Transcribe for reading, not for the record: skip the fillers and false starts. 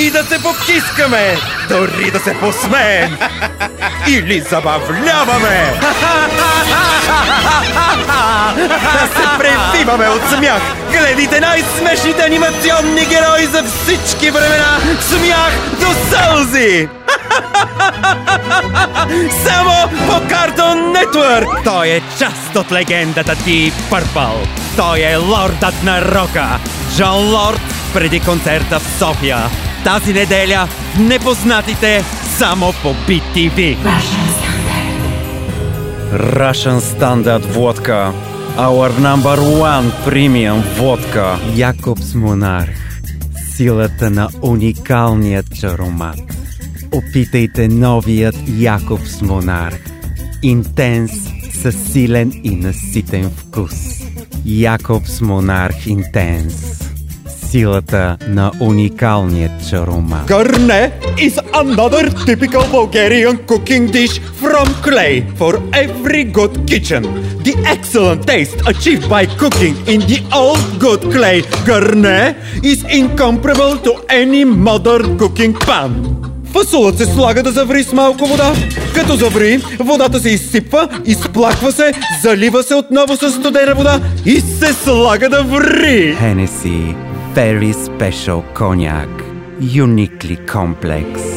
и да се покискаме, дори да се посмеем или забавляваме. Да се превиваме от смях. Гледайте най-смешните анимационни герои за всички времена. Смях до сълзи. Само по Cartoon Network. Той е част от легендата Deep Purple. Той е лордът на рока, Джон Лорд, преди концерта в София. Тази неделя в Непознатите само по BTV. Russian Standard водка. Our number one premium водка. Якобс Монарх. Силата на уникалният аромат. Опитайте новият Якобс Монарх. Интенс със силен и наситен вкус. Якобс Монарх Интенс. Силата на уникалният аромат. Garnet is another typical Bulgarian cooking dish from clay for every good kitchen. The excellent taste achieved by cooking in the old good clay Garnet is incomparable to any modern cooking pan. Фасолът се слага да заври с малко вода. Като заври, водата се изсипва, изплаква се, залива се отново с студена вода и се слага да ври. Hennessy Very Special Cognac. Uniquely complex.